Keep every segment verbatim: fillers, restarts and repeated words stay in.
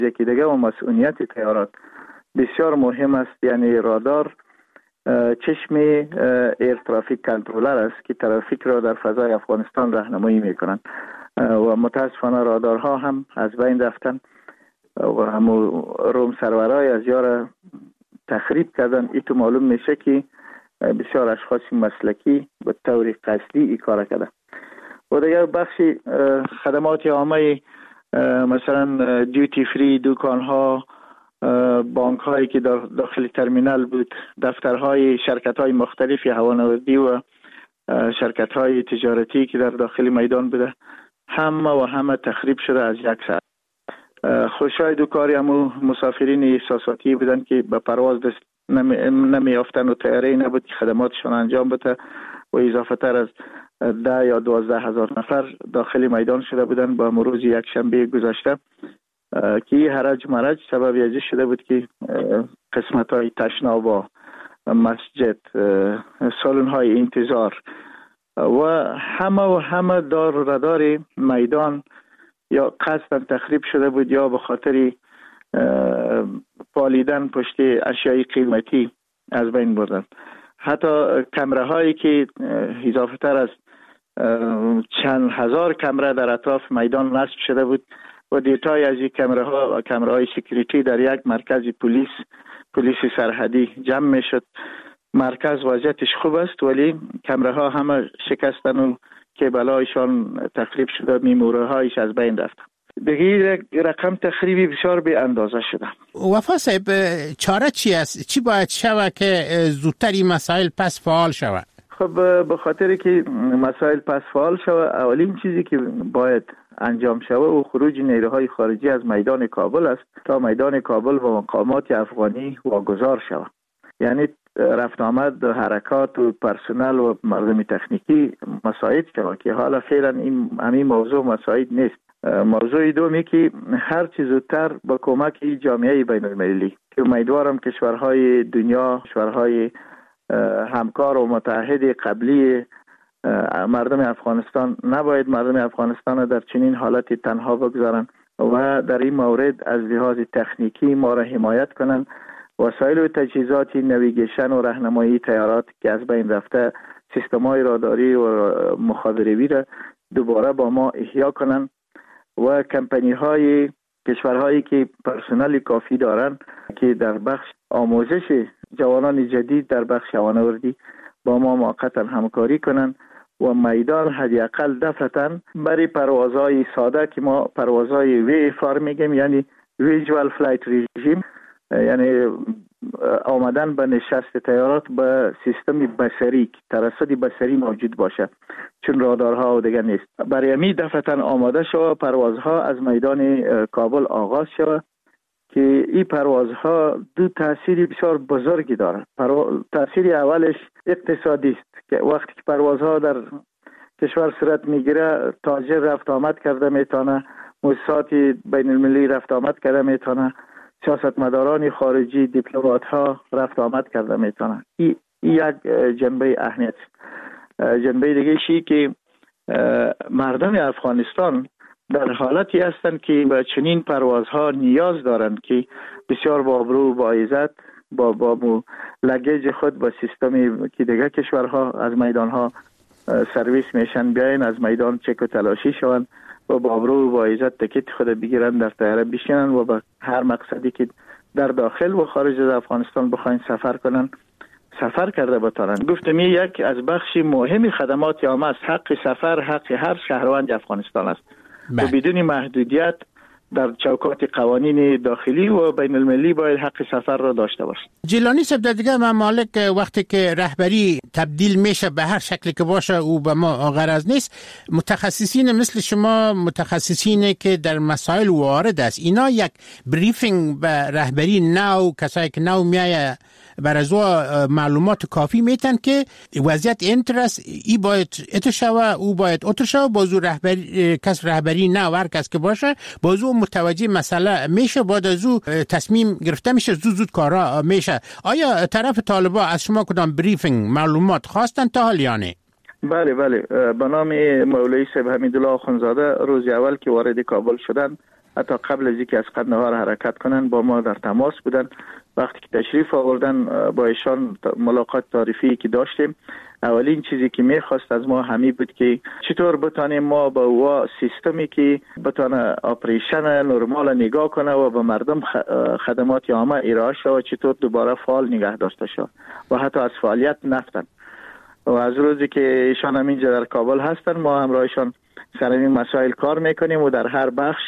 یکی دیگه و مسئولیت طیارات بسیار مهم است. یعنی رادار چشم ایر ترافیک کنترلر است که ترافیک را در فضای افغانستان راهنمایی میکنند و متاسفانه رادارها هم از بین رفتن و همو روم سرورهای از یار تخریب کردن. ای تو معلوم میشه که بسیار اشخاص مسلکی به طور قصدی ای کار کردن. و دیگر بخش خدمات عامه مثلا دیوتی فری، دکانها، بانک هایی که در داخل ترمینال بود، دفترهای شرکت های مختلفی هوانوردی و شرکت های تجارتی که در داخل میدان بوده، همه و همه تخریب شده از یک ساعت. خوشای دو کاری همو مسافرین احساساتی بودن که به پرواز دست نمی, نمی یافتن و طیاره نبود که خدماتشان انجام بده و اضافه تر از ده یا دوازده هزار نفر داخل میدان شده بودن با روز یک شنبه گذشته که هرج مرج سبب ازی شده بود که قسمت های تشناب، مسجد، سالن های انتظار و همه و همه دار و ردار میدان یا قصداً تخریب شده بود یا به خاطر پالیدن پشت اشیای قیمتی از بین بردن. حتی کمره هایی که اضافه تر از چند هزار کمره در اطراف میدان نصب شده بود و دیتای از این کمره ها و کمره های سکیوریتی در یک مرکز پلیس پلیس سرحدی جمع می شد. مرکز وضعیتش خوب است ولی کمره ها همه شکستن و کیبلایشان تخریب شده، میموره هایش از بین رفت. دیگه رقم تخریبی بسیار به اندازه شده. وفا صاحب چاره چی است؟ چی باید شود که زودتر این مسائل پس فعال شود؟ خب به خاطر که مسائل پس فعال شود، اولین چیزی که باید انجام شود و خروج نیروهای خارجی از میدان کابل است تا میدان کابل و مقامات افغانی واگذار شود. یعنی رفت آمد حرکات و پرسنل و مردم تکنیکی مساعد شود که حالا فعلا این همین موضوع مساعد نیست. موضوع دومی که هر چیز زودتر با کمک جامعه بین المللی که امیدوارم کشورهای دنیا، کشورهای همکار و متحد قبلی مردم افغانستان نباید مردم افغانستان در چنین حالتی تنها بگذارن و در این مورد از لحاظ تکنیکی ما را حمایت کنن. وسایل و تجهیزات نویگیشن و راهنمایی طیارات که از بین رفته، سیستم‌های راداری و مخابراتی را دوباره با ما احیا کنن و کمپانی‌های کشورهایی که پرسنل کافی دارن که در بخش آموزش جوانان جدید در بخش هوانوردی با ما موقتا همکاری کنن و میدان حداقل دفعتاً برای پروازهای ساده که ما پروازهای وی فار میگیم، یعنی ویژوال فلایت رژیم، یعنی آمدن به نشست طیارات به سیستم بصری که ترصد بصری موجود باشه چون رادارها و دیگر نیست. برای می دفعتاً آماده شود پروازها از میدان کابل آغاز شود که این پروازها دو تأثیر بسیار بزرگی دارند. تأثیر اولش اقتصادی است که وقتی که پروازها در کشور صورت میگیره تاجر رفت آمد کرده میتونه، مؤسسات بین المللی رفت آمد کرده میتونه، سیاستمداران خارجی، دیپلمات ها رفت آمد کرده میتونه. این یک جنبه اهمیت. جنبه دیگه شی که مردم افغانستان در حالتی هستند که به چنین پروازها نیاز دارند که بسیار با ابرو و با عزت با با لگیج خود با سیستمی که دیگه کشورها از میدانها سرویس میشن بیاین از میدان چک و تلاشی شوند و با ابرو و با عزت تکیت خود بگیرن در طیاره بشینن و به هر مقصدی که در داخل و خارج از افغانستان بخواین سفر کنن سفر کرده بتانن. گفتم یک از بخش مهم خدمات عامه است. حق سفر حق هر شهروند افغانستان است و بدون محدودیت در چوکات قوانین داخلی و بین المللی باید حق سفر را داشته باشه. جیلانی صاحب در دیگه ممالک وقتی که رهبری تبدیل میشه به هر شکلی که باشه او به ما غرض نیست، متخصصین مثل شما، متخصصینی که در مسائل وارد است، اینا یک بریفینگ به رهبری نو، کسایی که نو میایه بر از معلومات کافی میتن که وضعیت اینترست ای باید اتو شوه او باید اتو شوه بازو رهبری کس رهبری نه هر کس که باشه بازو متوجه مسئله میشه، بعد از او تصمیم گرفته میشه، زود زود کارا میشه. آیا طرف طالبا از شما کدام بریفینگ معلومات خواستن تا حال یا نه؟ بله بله، به نام مولوی صاحب حمیدالله آخوندزاده روز اول که وارد کابل شدن حتی قبل از اینکه از قندهار حرکت کنن با ما در تماس بودن. وقتی که تشریف آوردن با ایشان ملاقات تعریفی که داشتیم، اولین چیزی که میخواست از ما همین بود که چطور بتانیم ما با او سیستمی که بتانه آپریشن نرمال نگاه کنه و به مردم خدمات عامه ارائه شود چطور دوباره فعال نگه داشته شود و حتی از فعالیت نفتن. و از روزی که ایشان هم اینجا در کابل هستن ما همراهشان سر این مسائل کار میکنیم و در هر بخش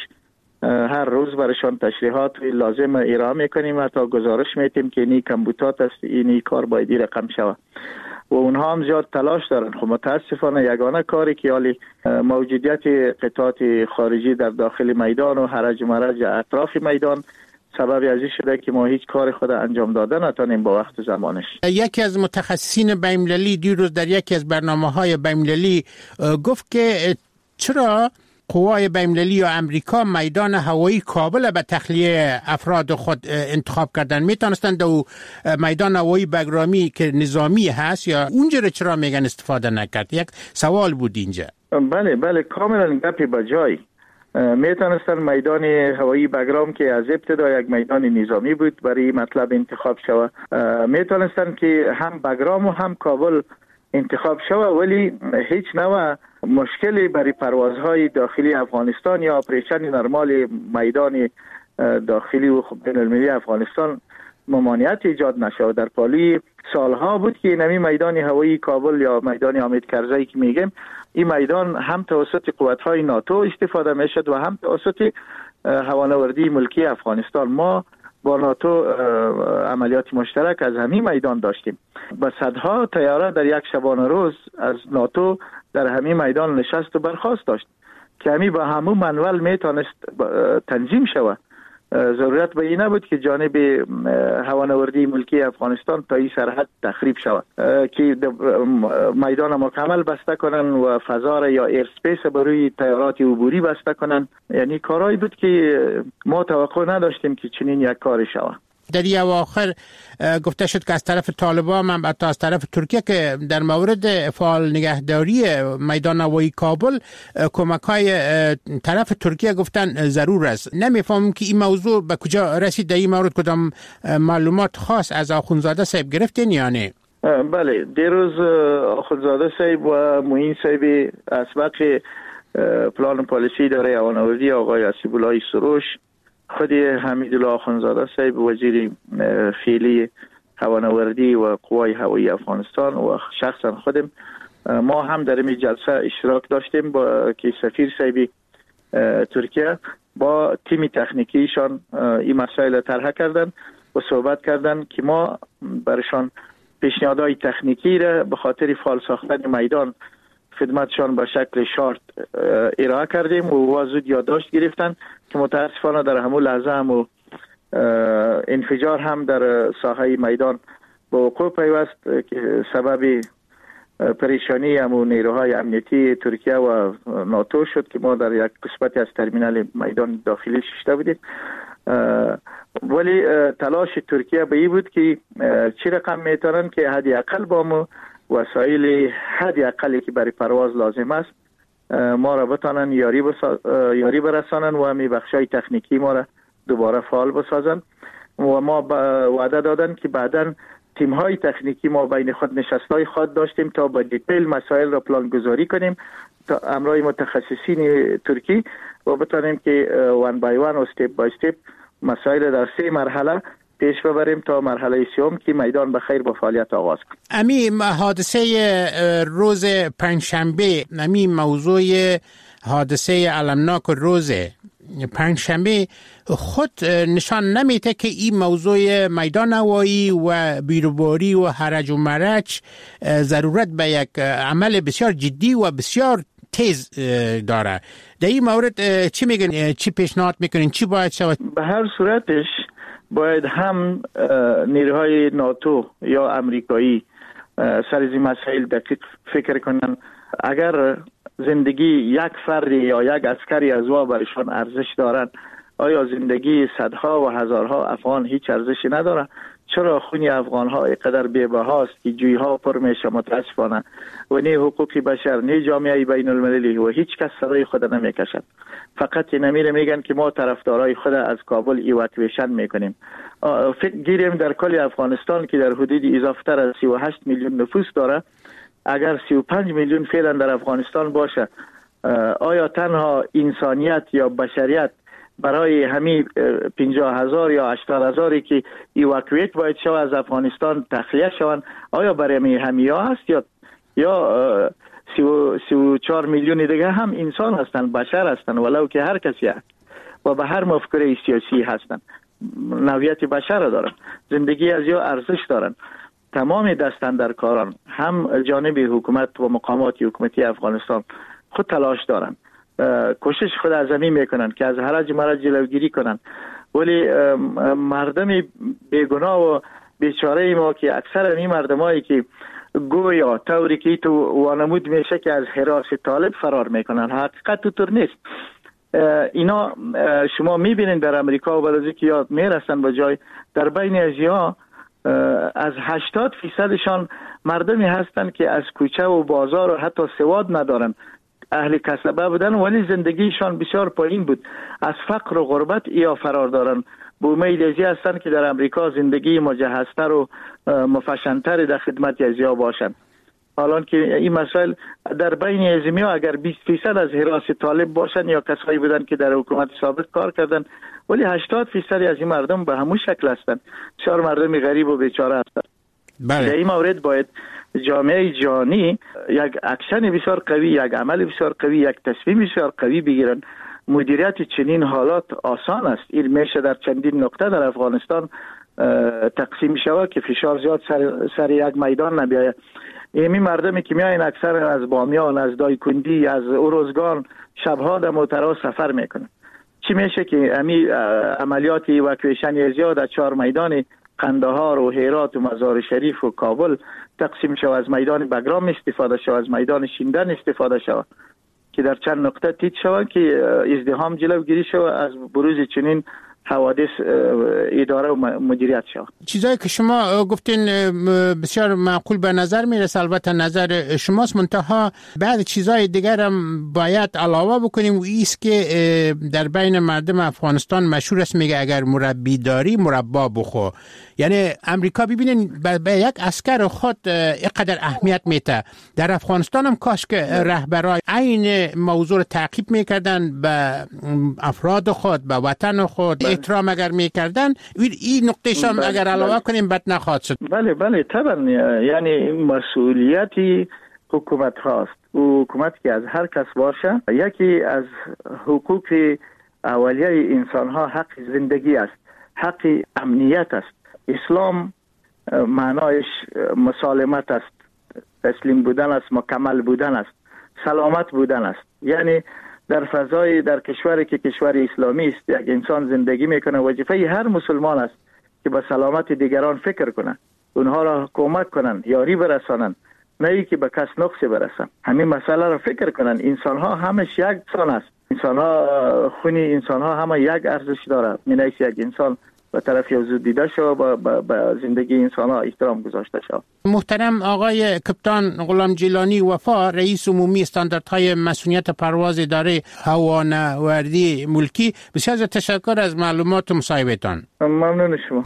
هر روز برشان تشریحات لازم ارائه میکنیم، حتی گزارش میتیم که اینی کمبوتات است، اینی کار باید رقم شود و اونها هم زیاد تلاش دارن. خب متاسفانه یگانه کاری که حالی موجودیت قطعات خارجی در داخل میدان و هرج و مرج اطراف میدان سبب ازی شده که ما هیچ کار خود انجام داده نتونیم با وقت زمانش. یکی از متخصصین بین‌المللی دیروز در یکی از برنامه‌های بین‌المللی گفت که چرا قوای بین‌المللی یا امریکا میدان هوایی کابل به تخلیه افراد خود انتخاب کردن، میتونستند او میدان هوایی بگرامی که نظامی هست یا اونجا رو چرا میگن استفاده نکرد؟ یک سوال بود اینجا. بله بله کاملا گپی بجای. میتونستن میدان هوایی بگرام که از ابتدا یک میدان نظامی بود برای مطلب انتخاب شود، میتونستن که هم بگرام و هم کابل انتخاب شود، ولی هیچ نوع مشکلی برای پروازهای داخلی افغانستان یا آپریشن نرمال میدان داخلی و بین المللی افغانستان ممانعت ایجاد نشود. در پالی سالها بود که نمی میدان هوایی کابل یا میدان حامد کرزی که میگیم این میدان هم توسط قوت‌های ناتو استفاده میشد و هم توسط هوانوردی ملکی افغانستان. ما با ناتو عملیات مشترک از همین میدان داشتیم. با صدها طیاره در یک شبانه روز از ناتو در همین میدان نشست و برخاست داشت که همین با همون منول میتونست تنظیم شود. ضرورت به این نبود که جانب هوانوردی ملکی افغانستان تا این سرحد تخریب شود که میدان مکمل بسته کنن و فضا یا ایرسپیس برای طیارات عبوری بسته کنن. یعنی کارهایی بود که ما توقع نداشتیم که چنین یک کاری شود. در این اواخر گفته شد که از طرف طالبان هم حتی از طرف ترکیه که در مورد فعال نگهداری میدان هوایی کابل کمک‌های طرف ترکیه گفتن ضرور است. نمیفهمم که این موضوع به کجا رسید، در این مورد کدام معلومات خاص از آخوندزاده صاحب گرفتین یا نه؟ بله دیروز آخوندزاده صاحب و معین صاحب اسبق پلان پالیسی اداره هوانوردی آقای حسیب‌الله سروش، خود حمیدالله آخوندزاده صاحب وزیر فعلی هوانوردی و قوای هوایی افغانستان و شخصا خودم ما هم در این جلسه اشتراک داشتیم با که سفیر صاحب ترکیه با تیم تکنیکیشان این مسائل طرح کردن و صحبت کردن که ما برشان پیشنهادهای تکنیکی را به خاطر فعال ساختن میدان خدمتشان به شکل شارت ارائه کردیم و او زود یادداشت گرفتن که متاسفانه در همون لحظه هم انفجار هم در ساحه میدان به وقوع پیوست که سبب پریشانی همون نیروهای امنیتی ترکیه و ناتو شد که ما در یک قسمتی از ترمینال میدان داخلی ششته بودیم. ولی تلاش ترکیه به این بود که چی رقم میتونن که حدی اقل با ما وسایل حدی اقلی که برای پرواز لازم است ما را بتانن یاری, بسا... یاری برسانن و همی بخشای تکنیکی ما را دوباره فعال بسازن و ما وعده دادن که بعداً تیم های تکنیکی ما بین خود نشستای خود داشتیم تا با دیتیل مسائل را پلان گذاری کنیم تا امرای متخصصین ترکی و بتانیم که وان بای وان و استیپ بای استیپ مسائل در سه مرحله پیش ببریم تا مرحله سوم که میدان به خیر با فعالیت آغاز کنیم. امی حادثه روز پنجشنبه، امی موضوع حادثه علمناک روز پنجشنبه خود نشان نمیده که این موضوع میدان هوایی و بیروباری و هرج و مرج ضرورت به یک عمل بسیار جدی و بسیار تیز داره. در این مورد چی میگن، چی پیشنهاد میکنین، چی باید شود؟ به هر صورتش باید هم نیروهای ناتو یا امریکایی سر این مسائل دقیق فکر کنن. اگر زندگی یک فردی یا یک عسکری از وا برشان ارزش دارند، آیا زندگی صدها و هزارها افغان هیچ ارزشی نداره؟ چرا خون افغان ها اینقدر بی‌بهاست که جوی ها پر میشه متاسفانه و نه حقوق بشر نه جامعه بین المللی و هیچ کس سرای خود نمیکشد. فقط نمیره میگن که ما طرفدارای خود از کابل ایواکویشن میکنیم. فکر گیریم در کل افغانستان که در حدود اضافه تر از سی و هشت میلیون نفوس داره، اگر سی و پنج میلیون فعلا در افغانستان باشه، آیا تنها انسانیت یا بشریت برای همین پنجاه هزار یا هشتاد هزاری که ایواکویت باید شود از افغانستان تخلیه شوند، آیا برای همین ها هست یا یا سی و چهار میلیون دیگه هم انسان هستند، بشر هستند، ولو که هر کسی هست و به هر مفکوره سیاسی هستند، نوعیت بشر دارن، زندگی از یا ارزش دارن. تمام دستاندرکاران هم جانب حکومت و مقامات حکومتی افغانستان خود تلاش دارن، کوشش خود از زمین میکنن که از هرج مرج جلوگیری کنن، ولی مردم بیگناه و بیچاره ما که اکثر این مردمایی که گویا طوری که تو وانمود میشه که از حراس طالب فرار میکنن، حقیقت طور نیست. اینا شما میبینید در امریکا و بلازی که یاد میرسن به جای، در بین ازیا از هشتاد فیصدشان مردمی هستند که از کوچه و بازار و حتی سواد ندارن، اهل کسبه بودن ولی زندگیشان بسیار پایین بود، از فقر و غربت یا فرار دارن. به امید ازی هستند که در امریکا زندگی مجهزتر و مفشنتر در خدمت ازیا باشند. حالان که این مسائل در بین ازمیا اگر بیست فیصد از حراس طالب باشن یا کسایی بودن که در حکومت سابق کار کردن، ولی هشتاد فیصد از این مردم به همون شکل هستند، چهار مردم غریب و بیچاره هستند. بله. در این مورد باید جامعه جهانی یک اکشن بسیار قوی، یک عمل بسیار قوی، یک تصمیم بسیار قوی بگیرن. مدیریت چنین حالات آسان است، این میشه در چندین نقطه در افغانستان تقسیم شود که فشار زیاد سر, سر یک میدان نبیاید. ایمی مردمی که میاین اکثر از بامیان، از دایکندی، از اروزگان شبها در موترها سفر میکنن. چی میشه که امی عملیات ایواکویشن ازیا در چهار میدان قندهار و هرات و مزار شریف و کابل تقسیم شود، از میدان بگرام استفاده شود، از میدان شیندن استفاده شود که در چند نقطه تیت شود که ازدحام جلوگیری شود از بروز چنین حوادث اداره و مدیریت شود. چیزایی که شما گفتین بسیار معقول به نظر میرسه، البته نظر شماست، منتها بعد چیزای دیگر هم باید علاوه بکنیم و ایست که در بین مردم افغانستان مشهور است، میگه اگر مربی داری مربا بخو. یعنی امریکا ببینین به یک عسکر خود اینقدر اهمیت میده، در افغانستان هم کاش که رهبرای این موضوع رو تعقیب میکردن، به افراد خود، به وطن خود احترام اگر میکردن، این نقطهش هم اگر علاوه کنیم بد نخواهد شد. بله بله طبعا، یعنی مسئولیتی حکومت هاست و حکومت که از هر کس باشه، یکی از حقوق اولیه انسان ها حق زندگی است، حق امنیت است. اسلام معنایش مسالمت است، تسلیم بودن است، مکمل بودن است، سلامت بودن است. یعنی در فضای در کشوری که کشور اسلامی است، یک انسان زندگی میکنه، وظیفه هر مسلمان است که به سلامت دیگران فکر کنه، اونها را کمک کنن، یاری برسانن، نه ای که به کس نقصی برسن. همین مسئله را فکر کنن. انسان ها همش یک انسان است، انسان ها خونی انسان ها همه یک ارزش داره. مینایش یک انسان به طرف یوزود دیده شو، به زندگی انسان ها احترام گذاشته شو. محترم آقای کپتان غلام جیلانی وفا، رئیس عمومی استانداردهای مسئولیت پرواز اداره هوانوردی ملکی، بسیار تشکر از معلومات و مصاحبهتان. ممنون شما.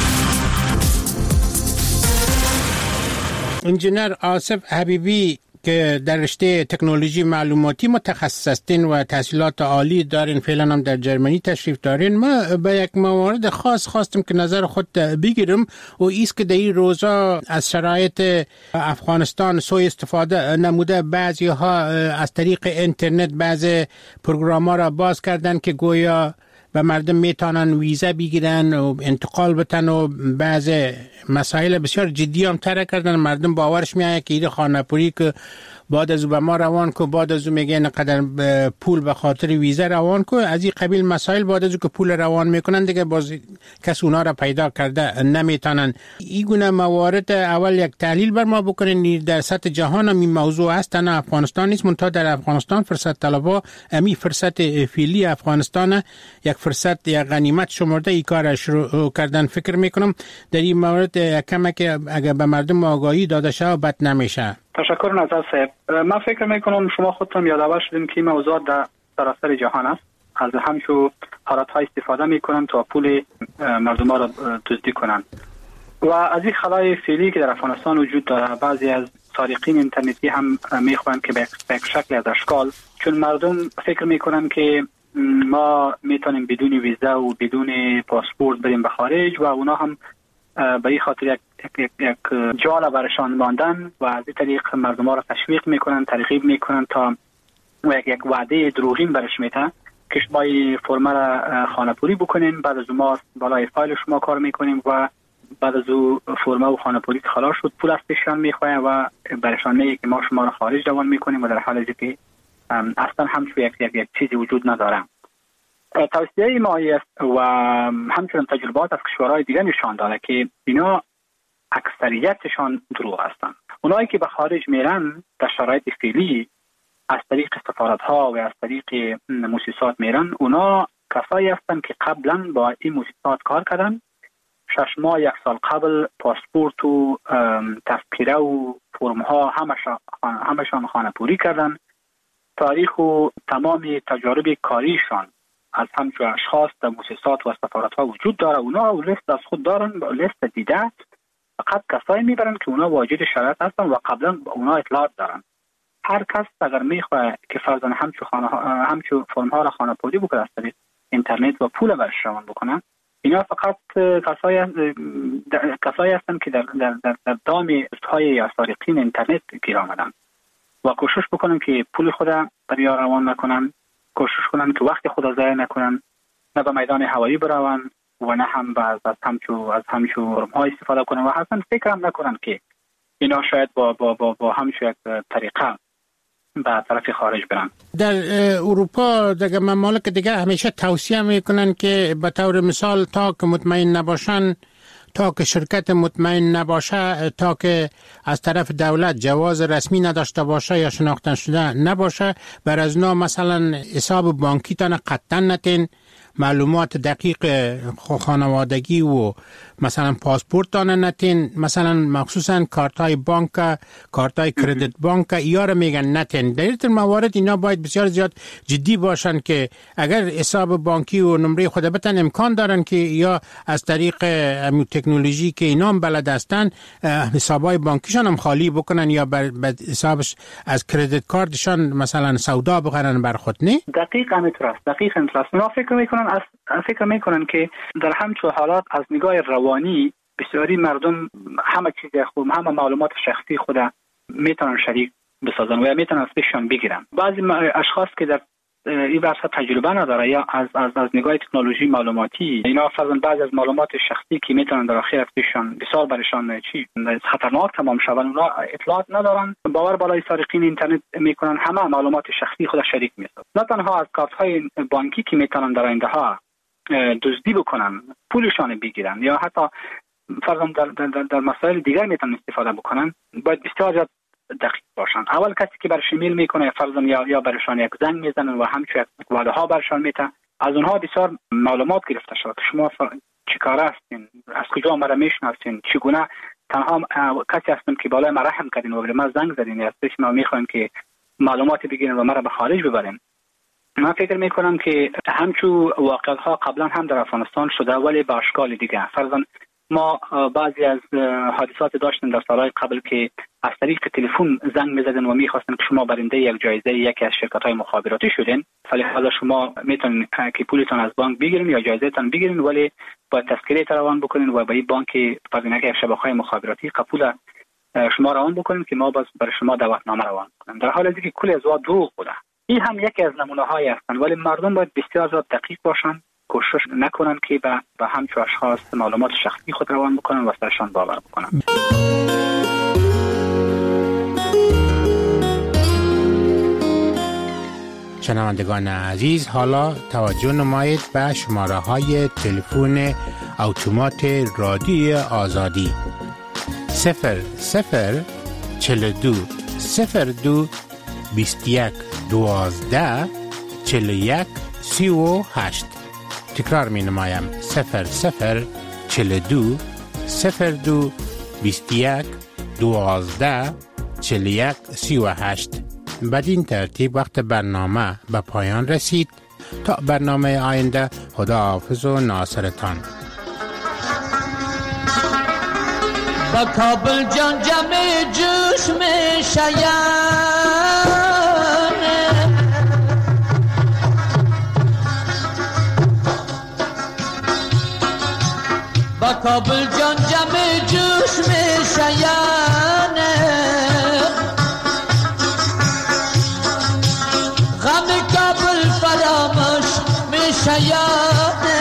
انجینر آصف حبیبی که در رشته تکنولوژی معلوماتی متخصص هستین و تحصیلات عالی دارین، فعلا هم در جرمنی تشریف دارین، ما به یک موارد خاص خواستم که نظر خود بگیرم و ایست که در این روزا از شرایط افغانستان سوء استفاده نموده، بعضی ها از طریق اینترنت بعضی پروگرام ها را باز کردن که گویا و مردم میتونن ویزا بگیرن و انتقال بتن و بعض مسائل بسیار جدی هم تره کردن. مردم باورش میاد که این خانه‌پوری که بعد از به ما روان کو، بعد از میگه اینقدر پول به خاطر ویزا روان کو. از این قبیل مسائل بعد از که پول روان میکنن دیگه باز کس اونا را پیدا کرده نمیتونن. این گونه موارد اول یک تحلیل بر ما بکنین. در سطح جهان هم این موضوع هست، نه افغانستان نیست، منتها در افغانستان فرصت طلبا امی فرصت فعلی افغانستان یک فرصت یک غنیمت شمرده ای کار شروع کردن. فکر میکنم در این مورد کمک که اگر به مردم آگاهی داده شه بد نمیشه. تشکر نظر صاحب. من فکر میکنم شما خودتون یادآور شدین که این موضوع در سراسر جهان است. از همچو حالات های استفاده میکنن تا پول مردم ها را دزدی کنن و از این خلای فعلی که در افغانستان وجود داره بعضی از سارقین اینترنتی هم میخوان که به یک شکل از اشکال، چون مردم فکر میکنن که ما میتونیم بدون ویزا و بدون پاسپورت بریم به خارج و اونا هم به این خاطر یک, یک, یک جال برشان ماندن و از این طریق مردم ها را تشویق میکنن، ترغیب میکنن تا یک, یک وعده دروغین برش میتن که شما فرم را خانه پوری بکنین، بعد از ما بالای فایل شما کار میکنیم و بعد از او فرم و خانه پوری خلاص شد پول از پیشان میخوایم و برشان میگه که ما شما را خارج روان میکنیم و در حالی که اصلا همچون یک, یک, یک چیزی وجود نداره. توصیه ما است و همچنین تجربات از کشورهای دیگر نشان داده که اینا اکثریتشان دروغ هستند. اونایی که به خارج میرن در شرایط فعلی از طریق سفارت ها و از طریق مؤسسات میرن، اونا کسایی هستند که قبلا با این مؤسسات کار کردن، شش ماه یک سال قبل پاسپورت و تذکره و فرم ها همشان خانه پوری کردن. تاریخ و تمام تجارب کاریشان از همچون اشخاص در مؤسسات و سفارت ها وجود داره. اونا لیست از خود دارن، لیست دیده، فقط کسایی میبرن که اونا واجد شرایط هستن و قبلا اونا اطلاعات دارن. هر کس اگر میخواه که فرضاً همچو خانه همچو فرم ها را خانه پوری بکنه از طریق اینترنت و پول برش روان بکنن، اینا فقط کسایی کسایی هستن که در در در, در دام های یا سارقین اینترنت گیر آمدن و کوشش بکنن که پول خود برای روان نکنن، کوشش کنن که وقت خود ضایع نکنن، نه به میدان هوایی برون و نه هم باز از همچو از همچو فرم های استفاده کنن و اصلا فکر هم نکنن که اینا شاید با با با, با همچو یک طریقه به طرف خارج برن. در اروپا در ممالک دیگه همیشه توصیه میکنن که به طور مثال تا که مطمئن نباشن، تا که شرکت مطمئن نباشه، تا که از طرف دولت جواز رسمی نداشته باشه یا شناخته شده نباشه، بر از نا مثلا حساب بانکی تان قطعا نتین، معلومات دقیق خانوادگی و مثلا پاسپورت تان نتین، مثلا مخصوصا کارت های بانک، کارت های کردیت بانک ایار میگن نتین. در این موارد اینا باید بسیار زیاد جدی باشن که اگر حساب بانکی و نمره خود بتن امکان دارن که یا از طریق تکنولوژی که اینا هم بلد هستن حسابای بانکیشان هم خالی بکنن یا بر حسابش از کردیت کارتشان مثلا سودا بخرن بر خود. نه دقیق همینطور است، دقیق همینطور است. اونا فکر میکنن از فکر میکنن که در همچون حالات از نگاه روانی بسیاری مردم همه چیز خود، همه معلومات شخصی خود میتونن شریک بسازن و یا میتونن از پیششان بگیرن. بعضی اشخاص که در این بحث تجربه نداره یا از از از نگاه تکنولوژی معلوماتی، اینا فرضاً بعضی از معلومات شخصی که میتونن در آخر از پیششان بسیار برشان چی خطرناک تمام شون، اونا اطلاعات ندارن، باور بالای سارقین اینترنت میکنن، همه معلومات شخصی خود شریک میسازن. نه تنها از کارت های بانکی که میتونن در آینده ها دزدی بکنن، پولشان بگیرن یا حتی فرضاً در, در, در, در مسائل دیگر میتونن استفاده بکنن، باید بسیار دقیق باشن. اول کسی که برش ایمیل میکنه فرضاً یا یا برشان یک زنگ میزنن و همچون یک وعده ها برشان میته، از اونها بسیار معلومات گرفته شده که شما چه کاره هستین، از کجا مرا میشناسین، چگونه تنها کسی هستم که بالای ما رحم کردین و به ما زنگ زدین، از پیش ما میخوایم که معلومات بگیرین و مرا به خارج ببرین. من فکر میکنم که همچون واقعیت ها قبلا هم در افغانستان شده ولی با اشکال دیگه. فرضاً ما بعضی از حادثات داشتیم در سالهای قبل که از طریق تلفن زنگ میزدن و میخواستن که شما برنده یک جایزه یکی از شرکت‌های مخابراتی شدین، فلذا شما میتونین که پولتون از بانک بگیرین یا جایزه‌تون بگیرین، ولی با تذکره روان بکنین و با این بانک فرضاً که شبکه‌های مخابراتی قبول شما روان بکنین که ما باز برای شما دعوتنامه روان کنیم، در حالی که کل از دروغ بوده. این هم یکی از نمونه‌هایی هستند، ولی مردم باید بسیار زیاد دقیق باشن، کوشش نکنن که به به همچون اشخاص معلومات شخصی خود روان بکنن و سرشان باور بکنن. شنوندگان عزیز، حالا توجه نمایید به شماره های تلفن اتومات رادیوی آزادی صفر صفر چهل و دو صفر دو بیست و یک دوازده چهل و یک سی و هشت. تکرار می نمایم صفر صفر چهل و دو صفر دو بیست و یک دوازده چهل و یک سی و هشت. بدین ترتیب وقت برنامه به پایان رسید. تا برنامه آینده، خدا حافظ و ناصرتان. با کابل جان جمع جوش می شیانه، با کابل جان جمع جوش می شیانه، غم کابل فراموش می شیانه.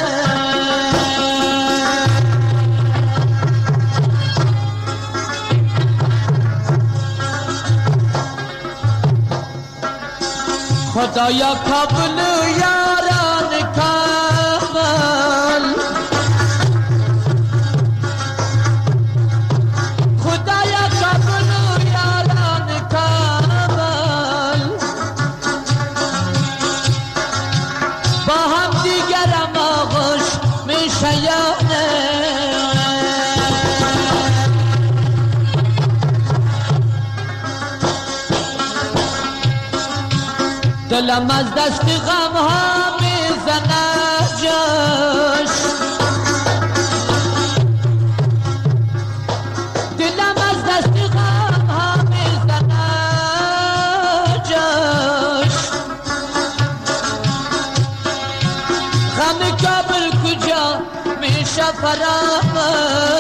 خدایا کابل و یاران کابل، خدایا کابل و یاران کابل، با هم دیگر آغوش می شیانه. دلم از دست غم ها میزنه جوش، دلم از دست غم ها میزنه جوش. غم کابل کجا میشه فراموش،